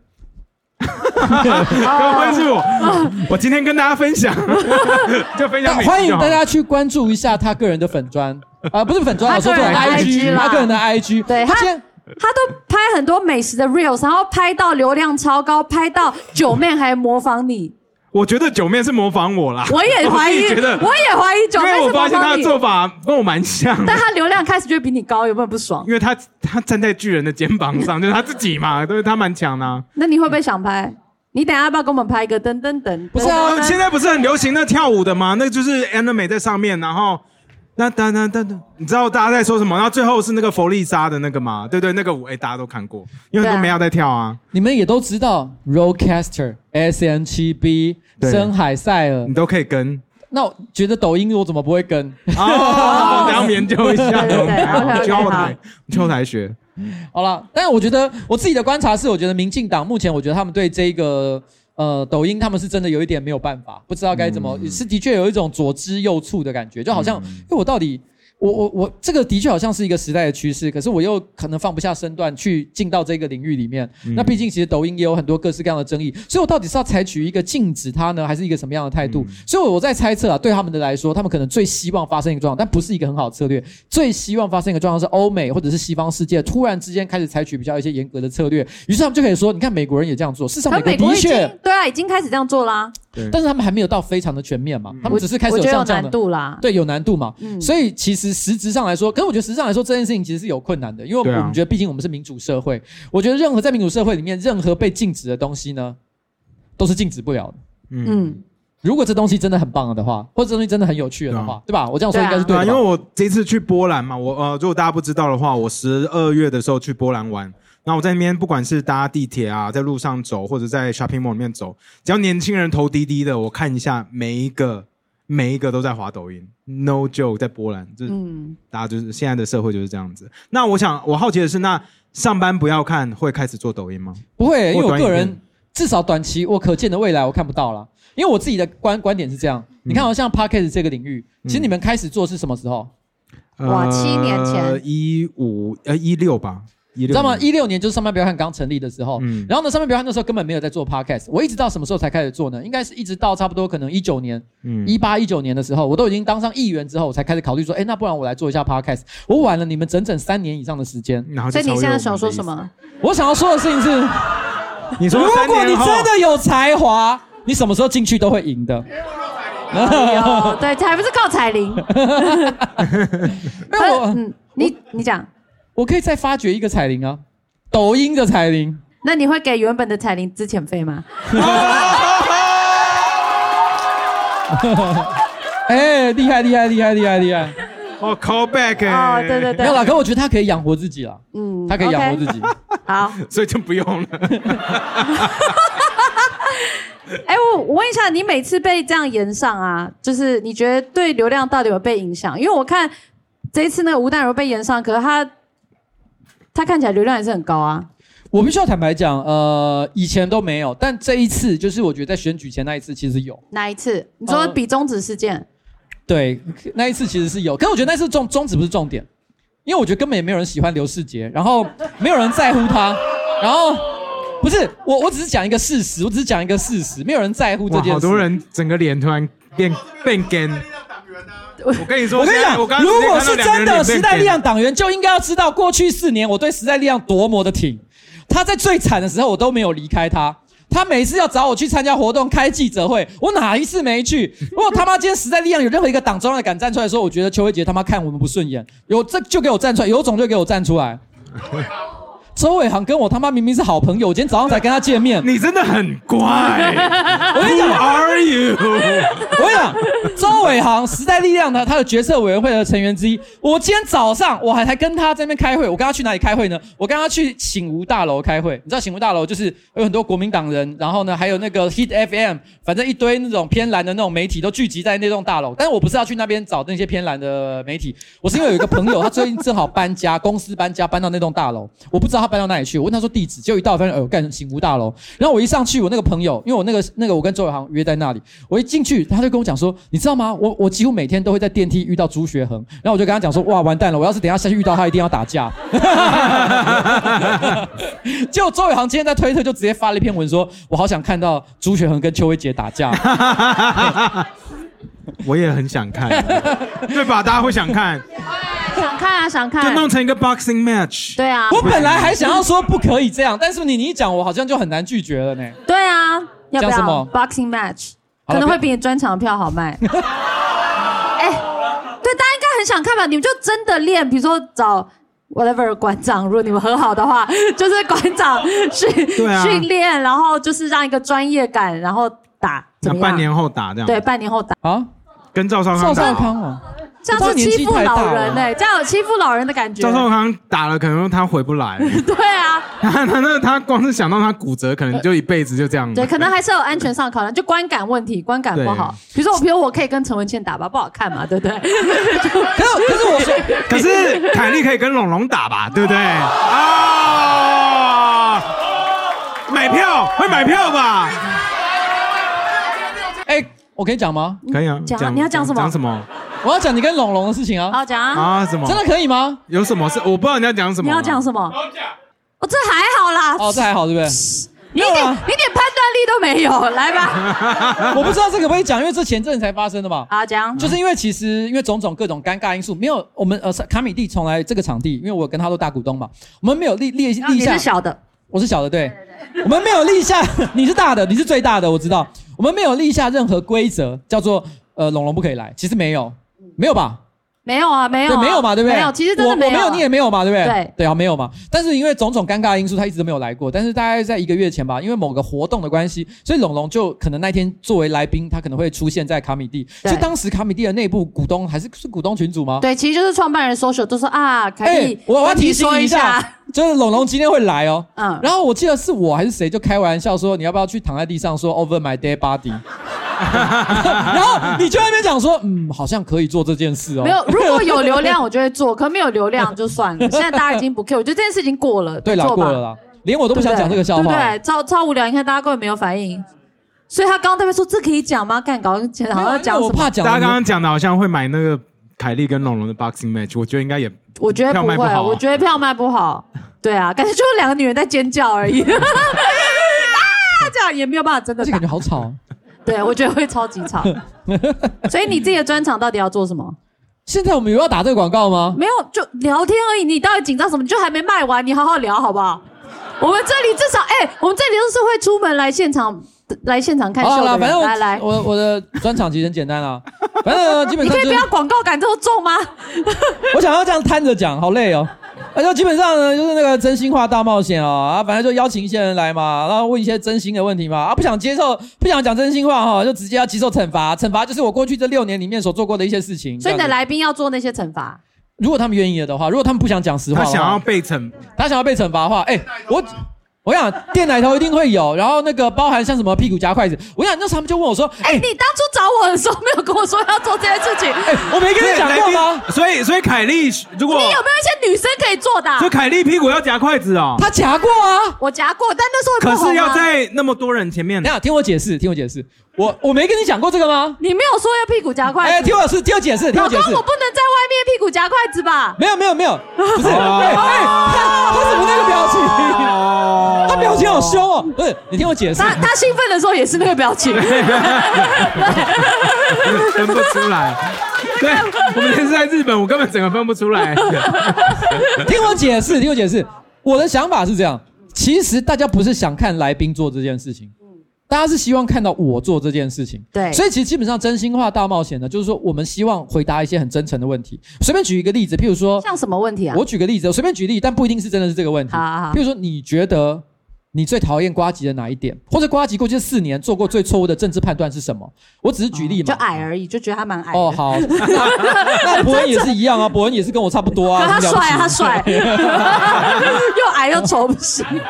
Speaker 3: 不会是我，我今天跟大家分享，就分享。
Speaker 2: 欢迎大家去关注一下他个人的粉专啊、呃，不是粉专，我说错了 ，I G， 他个人的 I G，
Speaker 1: 对他。他都拍很多美食的 reels， 然后拍到流量超高，拍到九妹还模仿你。
Speaker 3: 我觉得九妹是模仿我啦，
Speaker 1: 我也怀疑，我, 我也怀疑九妹是模仿你，
Speaker 3: 因为我发现她的做法跟我蛮像的，
Speaker 1: 但她流量开始就会比你高，有没有不爽？
Speaker 3: 因为她她站在巨人的肩膀上，就是她自己嘛，对，她蛮强的、啊。
Speaker 1: 那你会不会想拍？你等一下要不要跟我们拍一个噔噔噔？
Speaker 3: 不是啊，现在不是很流行那跳舞的吗？那就是 anime 在上面，然后那噔噔噔噔，你知道大家在说什么？然后最后是那个佛利莎的那个嘛，对对，那个舞哎、欸、大家都看过，因为很多妹要在跳啊。
Speaker 2: 你们也都知道 Rodecaster、S M 七 B、深海塞尔，
Speaker 3: 你都可以跟。
Speaker 2: 那我觉得抖音我怎么不会跟？
Speaker 3: 哦，等下研究一下，
Speaker 1: 对对对，
Speaker 3: 去后台去后台学。
Speaker 2: 好了，但是我觉得我自己的观察是，我觉得民进党目前，我觉得他们对这个呃抖音，他们是真的有一点没有办法，不知道该怎么，嗯、是的确有一种左支右绌的感觉，就好像，因、嗯、为我到底我我我这个的确好像是一个时代的趋势，可是我又可能放不下身段去进到这个领域里面。嗯、那毕竟其实抖音也有很多各式各样的争议，所以我到底是要采取一个禁止它呢，还是一个什么样的态度？嗯、所以我在猜测啊，对他们的来说，他们可能最希望发生一个状况，但不是一个很好的策略。最希望发生一个状况是欧美或者是西方世界突然之间开始采取比较一些严格的策略，于是他们就可以说，你看美国人也这样做，事实上美国的确
Speaker 1: 对啊，已经开始这样做啦。
Speaker 2: 但是他们还没有到非常的全面嘛，他们只是开始有像这样的，
Speaker 1: 我觉得有难度啦，
Speaker 2: 对，有难度嘛。嗯、所以其实实质上来说，可是我觉得实质上来说这件事情其实是有困难的，因为我们觉得毕竟我们是民主社会，我觉得任何在民主社会里面，任何被禁止的东西呢，都是禁止不了的。嗯，如果这东西真的很棒了的话，或者这东西真的很有趣了的话，对, 对吧？我这样说应该是对的吧。
Speaker 3: 对啊，因为我这次去波兰嘛，我呃，如果大家不知道的话，我十二月的时候去波兰玩。那我在那边不管是搭地铁啊，在路上走，或者在 shopping mall 里面走，只要年轻人投滴滴的，我看一下每一个每一个都在滑抖音 ，no joke， 在波兰，就是、嗯、大家就是现在的社会就是这样子。那我想我好奇的是，那上班不要看会开始做抖音吗？
Speaker 2: 不会，因为我个人至少短期我可见的未来我看不到了，因为我自己的观观点是这样。嗯、你看，好像 podcast 这个领域，其实你们开始做是什么时候？
Speaker 1: 嗯、哇，七年前，
Speaker 3: 一五呃一六吧。
Speaker 2: 你知道吗？一六年就是上班不要看刚成立的时候，嗯、然后呢，上班不要看那时候根本没有在做 podcast， 我一直到什么时候才开始做呢？应该是一直到差不多可能一九年，嗯，一八一九年的时候，我都已经当上议员之后，我才开始考虑说，哎，那不然我来做一下 podcast。我晚了你们整整三年以上的时间。
Speaker 1: 所以你现在想说什么？
Speaker 2: 我想要说的事情是，
Speaker 3: 你说
Speaker 2: 如果你真的有才华，你什么时候进去都会赢的。
Speaker 1: 哎呦，对，还不是靠彩铃。
Speaker 2: 那我，
Speaker 1: 嗯，你你讲。
Speaker 2: 我可以再发掘一个彩铃啊，抖音的彩铃。
Speaker 1: 那你会给原本的彩铃资遣费吗？
Speaker 2: 哎，厉害厉害厉害厉害厉害！
Speaker 3: 哦 ，call back
Speaker 1: 哦，对对对，
Speaker 2: 没有啦，可我觉得他可以养活自己啦。嗯，他可以养活自己。
Speaker 1: 好，
Speaker 3: 所以就不用了。
Speaker 1: 哎，我我问一下，你每次被这样延上啊，就是你觉得对流量到底有被影响？因为我看这一次那个吴淡如被延上，可是他。他看起来流量也是很高啊。
Speaker 2: 我必须要坦白讲，呃，以前都没有，但这一次就是我觉得在选举前那一次其实有。
Speaker 1: 哪一次？你说比中指事件？呃、
Speaker 2: 对，那一次其实是有，可是我觉得那次中中指不是重点，因为我觉得根本也没有人喜欢刘世杰，然后没有人在乎他，然后不是我，我只是讲一个事实，我只是讲一个事实，没有人在乎这件事。
Speaker 3: 好多人整个脸突然变变干。我跟你说，
Speaker 2: 我跟你讲，如果是真的时代力量党员，就应该要知道过去四年我对时代力量多么的挺。他在最惨的时候，我都没有离开他。他每次要找我去参加活动、开记者会，我哪一次没去？如果他妈今天时代力量有任何一个党中央敢站出来说，我觉得邱威杰他妈看我们不顺眼，有这就给我站出来，有种就给我站出来。周伟航跟我他妈明明是好朋友，我今天早上才跟他见面。
Speaker 3: 你真的很乖。
Speaker 2: 我跟你讲
Speaker 3: ，Who are you？
Speaker 2: 我跟你讲，周伟航时代力量的他的决策委员会的成员之一。我今天早上我还还跟他在那边开会。我跟他去哪里开会呢？我跟他去醒吾大楼开会。你知道醒吾大楼就是有很多国民党人，然后呢还有那个 Hit F M， 反正一堆那种偏蓝的那种媒体都聚集在那栋大楼。但是我不是要去那边找那些偏蓝的媒体，我是因为有一个朋友他最近正好搬家，公司搬家搬到那栋大楼，我不知道他搬到哪里去，我问他说地址，结果一到发现，哎呦，干醒吾大楼。然后我一上去，我那个朋友，因为我那个那个我跟周伟航约在那里，我一进去，他就跟我讲说，你知道吗？我我几乎每天都会在电梯遇到朱学恒，然后我就跟他讲说，哇，完蛋了，我要是等一下下去遇到他，一定要打架。结果周伟航今天在推特就直接发了一篇文说，我好想看到朱学恒跟邱威杰打架。
Speaker 3: 我也很想看，对吧？大家会想看。
Speaker 1: 想看啊，想看，
Speaker 3: 就弄成一个 boxing match。
Speaker 1: 对啊，
Speaker 2: 我本来还想要说不可以这样，但是你你一讲，我好像就很难拒绝了呢。
Speaker 1: 对啊，要不要
Speaker 2: 讲什么
Speaker 1: boxing match？ 可能会比你专场的票好卖。哎，对，大家应该很想看吧？你们就真的练，比如说找 whatever 馆长，如果你们和好的话，就是馆长训训、啊、练，然后就是让一个专业感，然后打。
Speaker 3: 那半年后打这样？
Speaker 1: 对，半年后打
Speaker 2: 啊，
Speaker 3: 跟赵少康打。
Speaker 2: 赵少康啊。
Speaker 1: 这样是欺负老人哎、欸，这样有欺负老人的感觉。
Speaker 3: 赵少康打了，可能他回不来。
Speaker 1: 对啊，
Speaker 3: 他他那他光是想到他骨折，可能就一辈子就这样。
Speaker 1: 对，可能还是有安全上考量，就观感问题，观感不好。比如说我，比如我可以跟陈文茜打吧，不好看嘛，对不对？可
Speaker 2: 是可是我说，
Speaker 3: 可是凯莉可以跟龙龙打吧，对不对？啊，买票会买票吧？
Speaker 2: 哎，我可以讲吗？
Speaker 3: 可以啊，
Speaker 1: 讲，你要讲什么？
Speaker 3: 讲什么？
Speaker 2: 我要讲你跟龙龙的事情啊。
Speaker 1: 好讲啊。
Speaker 3: 啊什么？
Speaker 2: 真的可以吗？
Speaker 3: 有什么事？我不知道你要讲什么。
Speaker 1: 你要讲什么？哦，这还好啦。
Speaker 2: 哦，这还好，对不对？
Speaker 1: 你一点你一点判断力都没有，来吧。
Speaker 2: 我不知道这个可不可以讲，因为这前阵子才发生的嘛。
Speaker 1: 好讲。
Speaker 2: 就是因为其实因为种种各种尴尬因素，没有我们呃卡米蒂从来这个场地，因为我跟他都大股东嘛，我们没有立立立下。
Speaker 1: 你是小的，
Speaker 2: 我是小的，对。我们没有立下，你是大的，你是最大的，我知道。我们没有立下任何规则，叫做呃龙龙不可以来。其实没有，没有吧？
Speaker 1: 没有啊，没有、啊，
Speaker 2: 对，没有嘛，对不对？
Speaker 1: 没有，其实真的没有、啊
Speaker 2: 我。我没有，你也没有嘛，对不对？
Speaker 1: 对，
Speaker 2: 对啊，没有嘛。但是因为种种尴尬的因素，他一直都没有来过。但是大概在一个月前吧，因为某个活动的关系，所以龙龙就可能那天作为来宾，他可能会出现在卡米蒂。所以当时卡米蒂的内部股东还是是股东群组吗？
Speaker 1: 对，其实就是创办人 social 都说啊，凯蒂、
Speaker 2: 欸，我我要提醒一下，就是龙龙今天会来哦。
Speaker 1: 嗯。
Speaker 2: 然后我记得是我还是谁就开玩笑说，你要不要去躺在地上说 over my dead body？然后你就在那边讲说，嗯，好像可以做这件事哦。
Speaker 1: 没有，如果有流量我就会做，可没有流量就算了。现在大家已经不 care， 我觉得这件事已经过了。
Speaker 2: 对啦，过了啦，连我都不想讲这个笑话。
Speaker 1: 对不对？超超无聊，你看大家根本没有反应。所以他刚刚特别说这可以讲吗？干搞好像讲什么？
Speaker 2: 我怕讲。
Speaker 3: 大家刚刚讲的好像会买那个凯莉跟龙龙的 boxing match， 我觉得应该也，
Speaker 1: 我觉得不会，不我觉得票卖不好。对啊，感觉就是两个女人在尖叫而已。啊，这样也没有办法真的。
Speaker 2: 这感觉好吵。
Speaker 1: 对，我觉得会超级吵。所以你自己的专场到底要做什么？
Speaker 2: 现在我们有要打这个广告吗？
Speaker 1: 没有，就聊天而已。你到底紧张什么？你就还没卖完，你好好聊好不好？我们这里至少，哎、欸，我们这里都是会出门来现场来现场看秀的人。
Speaker 2: 好啦，反正
Speaker 1: 来来，
Speaker 2: 我我的专场其实很简单啦，反正基本上、就是、
Speaker 1: 你可以不要广告感这么重吗？
Speaker 2: 我想要这样摊着讲，好累哦。那就基本上呢，就是那个真心话大冒险哦，啊，反正就邀请一些人来嘛，然后问一些真心的问题嘛，啊，不想接受，不想讲真心话哈、哦，就直接要接受惩罚，惩罚就是我过去这六年里面所做过的一些事情。
Speaker 1: 所以你的来宾要做那些惩罚。
Speaker 2: 如果他们愿意了的话，如果他们不想讲实话的话，
Speaker 3: 他想要被惩，
Speaker 2: 他想要被惩罚的话，哎、欸，我。我想电奶头一定会有，然后那个包含像什么屁股夹筷子，我想那时候他们就问我说：“哎、欸，
Speaker 1: 你当初找我的时候没有跟我说要做这件事情？
Speaker 2: 哎、欸，我没跟你讲过吗？
Speaker 3: 所以所以凯莉如果
Speaker 1: 你有没有一些女生可以做的、啊？
Speaker 3: 所以凯莉屁股要夹筷子哦，
Speaker 2: 她夹过啊，
Speaker 1: 我夹过，但那时候不
Speaker 3: 可是要在那么多人前面。
Speaker 2: 等一下听我解释，听我解释。我我没跟你讲过这个吗？
Speaker 1: 你没有说要屁股夹筷子。
Speaker 2: 哎、欸，听我是，听我解释，听我解释。
Speaker 1: 老公，我不能在外面屁股夹筷子吧？
Speaker 2: 没有没有没有，不是。哎、欸，他他怎么那个表情？他表情好凶哦。不是，你听我解释。
Speaker 1: 他他兴奋的时候也是那个表情。
Speaker 3: 分不出来。对，我们是在日本，我根本整个分不出来。
Speaker 2: 听我解释，听我解释。我的想法是这样，其实大家不是想看来宾做这件事情。大家是希望看到我做这件事情，
Speaker 1: 对，
Speaker 2: 所以其实基本上真心话大冒险呢，就是说我们希望回答一些很真诚的问题。随便举一个例子，譬如说，
Speaker 1: 像什么问题啊？
Speaker 2: 我举个例子，我随便举例，但不一定是真的是这个问题。
Speaker 1: 好好好，
Speaker 2: 譬如说，你觉得你最讨厌呱吉的哪一点，或者呱吉过去四年做过最错误的政治判断是什么？我只是举例嘛，
Speaker 1: 哦、就矮而已，就觉得他蛮矮的。
Speaker 2: 哦，好，那伯恩也是一样啊，伯恩也是跟我差不多啊。
Speaker 1: 他帅啊，他帅，又矮又丑不行。这样，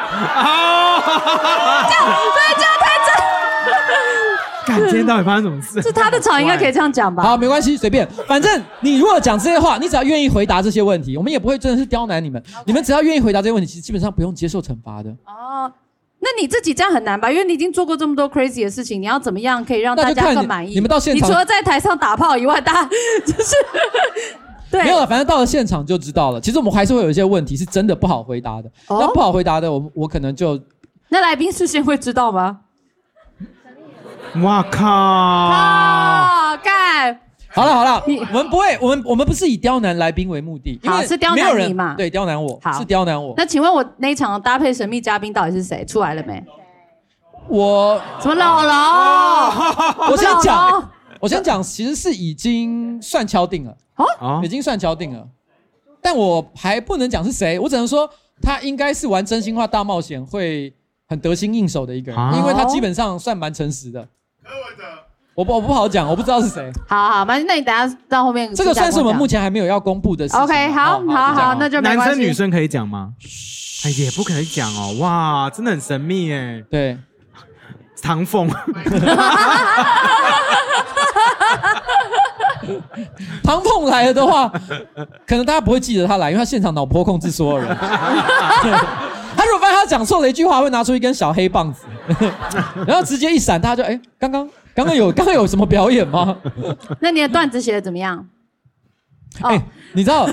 Speaker 1: 对，这样太真。
Speaker 3: 看今天到底发生什么事？
Speaker 1: 是他的场应该可以这样讲吧？
Speaker 2: 好，没关系，随便。反正你如果讲这些话，你只要愿意回答这些问题，我们也不会真的是刁难你们。Okay. 你们只要愿意回答这些问题，其实基本上不用接受惩罚的。
Speaker 1: 哦，那你自己这样很难吧？因为你已经做过这么多 crazy 的事情，你要怎么样可以让大家更满意？
Speaker 2: 你, 你们到现场，
Speaker 1: 你除了在台上打炮以外，大家就是对，
Speaker 2: 没有了。反正到了现场就知道了。其实我们还是会有一些问题是真的不好回答的。哦、那不好回答的，我我可能就
Speaker 1: 那来宾事先会知道吗？
Speaker 3: 哇靠！
Speaker 1: 啊，干！
Speaker 2: 好了好了，我们不会，我们我们不是以刁难来宾为目的，因为
Speaker 1: 是刁难你嘛？
Speaker 2: 对，刁难我，是刁难我。
Speaker 1: 那请问我那一场搭配神秘嘉宾到底是谁？出来了没？
Speaker 2: 我
Speaker 1: 什么老龙？
Speaker 2: 我先讲，我先讲，其实是已经算敲定了，哦，已经算敲定了，但我还不能讲是谁，我只能说他应该是玩真心话大冒险会很得心应手的一个人，啊、因为他基本上算蛮诚实的。柯文哲，我不我不好讲，我不知道是谁。
Speaker 1: 好好，那那你等一下到后面。
Speaker 2: 这个算是我们目前还没有要公布的事情。
Speaker 1: OK， 好，好，好，好，那就没关系。
Speaker 3: 男生女生可以讲吗？哎，也不可以讲哦。哇，真的很神秘哎。
Speaker 2: 对，
Speaker 3: 唐凤。
Speaker 2: 唐凤来了的话，可能大家不会记得他来，因为他现场脑波控制所有人。他如果发现他讲错了一句话，会拿出一根小黑棒子，然后直接一闪，大家就哎，刚刚刚刚有刚刚有什么表演吗？
Speaker 1: 那你的段子写的怎么样？
Speaker 2: 哎、欸，你知道？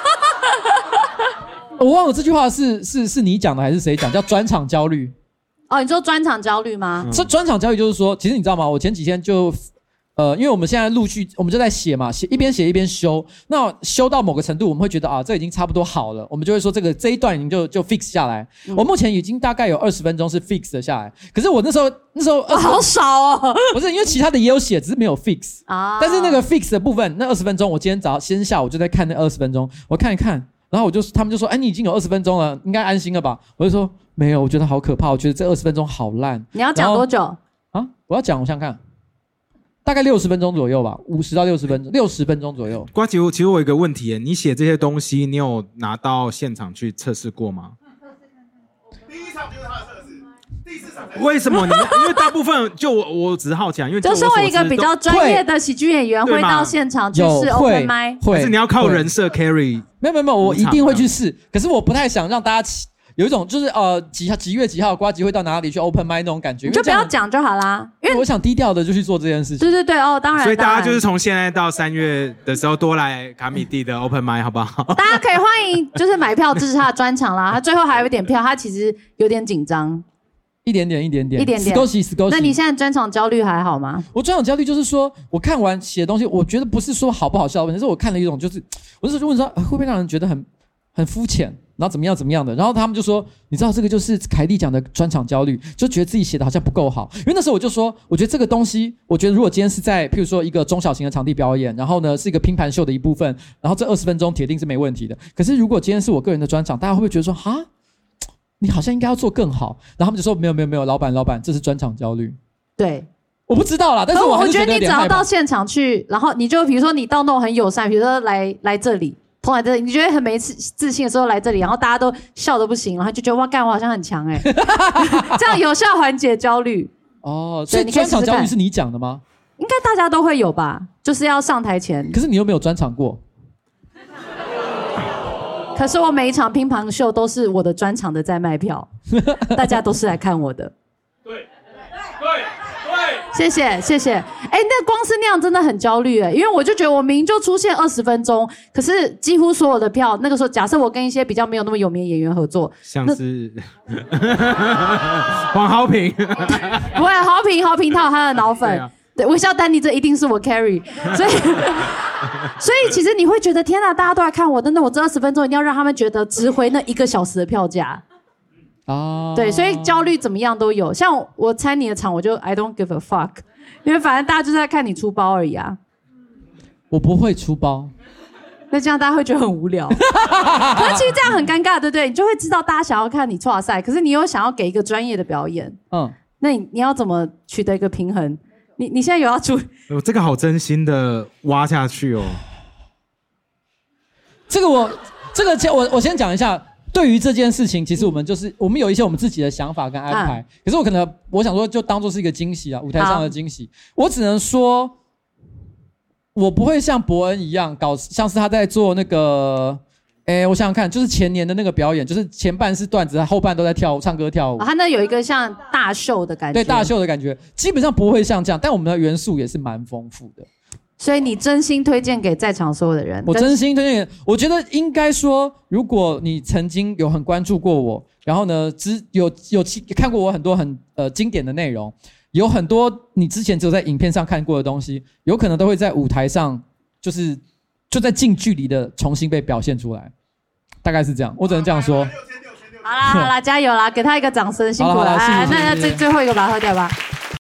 Speaker 2: 我忘了这句话是是是你讲的还是谁讲？叫专场焦虑。
Speaker 1: 哦，你说专场焦虑吗？
Speaker 2: 这、嗯、专场焦虑就是说，其实你知道吗？我前几天就，呃，因为我们现在陆续，我们就在写嘛，写一边写一边修。那修到某个程度，我们会觉得啊，这已经差不多好了，我们就会说这个这一段已经就就 fix 下来。嗯、我目前已经大概有二十分钟是 fix 的下来，可是我那时候那时候
Speaker 1: 哦好少哦，
Speaker 2: 不是因为其他的也有写，只是没有 fix 啊。但是那个 fix 的部分，那二十分钟，我今天早先下午就在看那二十分钟，我看一看。然后我就他们就说，哎，你已经有二十分钟了，应该安心了吧？我就说没有，我觉得好可怕，我觉得这二十分钟好烂。
Speaker 1: 你要讲多久
Speaker 2: 啊？我要讲，我想想看，大概六十分钟左右吧，五十到六十分钟，六十分钟左右。
Speaker 3: 呱吉，其实我有一个问题，你写这些东西，你有拿到现场去测试过吗？
Speaker 4: 第一场就是他的测试，第四场。
Speaker 3: 为什么你？因为大部分就我我只是好奇啊，因为
Speaker 1: 就身为一个比较专业的喜剧演员，会到现场去试 open mic，
Speaker 3: 会，但是你要靠人设 carry。
Speaker 2: 没有没有没有，我一定会去试。可是我不太想让大家有一种就是呃几几月几号呱吉会到哪里去 open mic 那种感觉。
Speaker 1: 你就不要讲就好啦，
Speaker 2: 因为我想低调的就去做这件事情。
Speaker 1: 对对对哦，当然。
Speaker 3: 所以大家就是从现在到三月的时候多来卡米蒂的 open mic 好不好？
Speaker 1: 大家可以欢迎就是买票支持他的专场啦。他最后还有一点票，他其实有点紧张。
Speaker 2: 一点点，一点点，
Speaker 1: 一点点。那你现在专场焦虑还好吗？
Speaker 2: 我专场焦虑就是说，我看完写的东西，我觉得不是说好不好笑的问题，是我看了一种就是，我就是问说、呃、会不会让人觉得很很肤浅，然后怎么样怎么样的，然后他们就说，你知道这个就是凯莉讲的专场焦虑，就觉得自己写的好像不够好。因为那时候我就说，我觉得这个东西，我觉得如果今天是在譬如说一个中小型的场地表演，然后呢是一个拼盘秀的一部分，然后这二十分钟铁定是没问题的。可是如果今天是我个人的专场，大家会不会觉得说，哈？你好像应该要做更好，然后他们就说没有没有没有，老板老板，这是专场焦虑。
Speaker 1: 对，
Speaker 2: 我不知道啦，但是我还是
Speaker 1: 觉得你只要到现场去，然后你就比如说你到那种很友善，比如说来来这里，通来这里，你觉得很没自信的时候来这里，然后大家都笑得不行，然后就觉得哇，干我好像很强哎、欸，这样有效缓解焦虑。
Speaker 2: 哦，所以专场焦虑是你讲的吗？
Speaker 1: 应该大家都会有吧，就是要上台前。
Speaker 2: 可是你又没有专场过。
Speaker 1: 可是我每一场乒乓秀都是我的专场的在卖票，大家都是来看我的。
Speaker 4: 对，对，对。
Speaker 1: 谢谢，谢谢。哎，那光是那样真的很焦虑哎，因为我就觉得我明明就出现二十分钟，可是几乎所有的票，那个时候假设我跟一些比较没有那么有名的演员合作，
Speaker 3: 像是黄豪平，
Speaker 1: 不会，豪平，豪平他有他的脑粉。对，微笑丹尼这一定是我 carry， 所以所以其实你会觉得天哪，大家都来看我，真的，我这二十分钟一定要让他们觉得值回那一个小时的票价。哦，对，所以焦虑怎么样都有。像我猜你的场，我就 I don't give a fuck， 因为反正大家就在看你出包而已啊。
Speaker 2: 我不会出包，
Speaker 1: 那这样大家会觉得很无聊。可是其实这样很尴尬，对不对？你就会知道大家想要看你挫赛，可是你又想要给一个专业的表演，嗯，那你你要怎么取得一个平衡？你你现在有要出？
Speaker 3: 我这个好真心的挖下去哦。
Speaker 2: 这个我，这个我我先讲一下。对于这件事情，其实我们就是我们有一些我们自己的想法跟安排。啊、可是我可能我想说，就当做是一个惊喜啊，舞台上的惊喜。我只能说，我不会像伯恩一样搞，像是他在做那个，哎，我想想看，就是前年的那个表演，就是前半是段子，后半都在跳舞、唱歌、跳舞。
Speaker 1: 哦、他那有一个像大秀的感觉。
Speaker 2: 对，大秀的感觉，基本上不会像这样，但我们的元素也是蛮丰富的。
Speaker 1: 所以你真心推荐给在场所有的人？
Speaker 2: 我真心推荐，我觉得应该说，如果你曾经有很关注过我，然后呢，只有有看过我很多很呃经典的内容，有很多你之前只有在影片上看过的东西，有可能都会在舞台上，就是就在近距离的重新被表现出来，大概是这样，我只能这样说。
Speaker 1: 好啦好啦，加油啦，给他一个掌声，辛苦了。好啦好啦，那那最最后一个把它喝掉吧。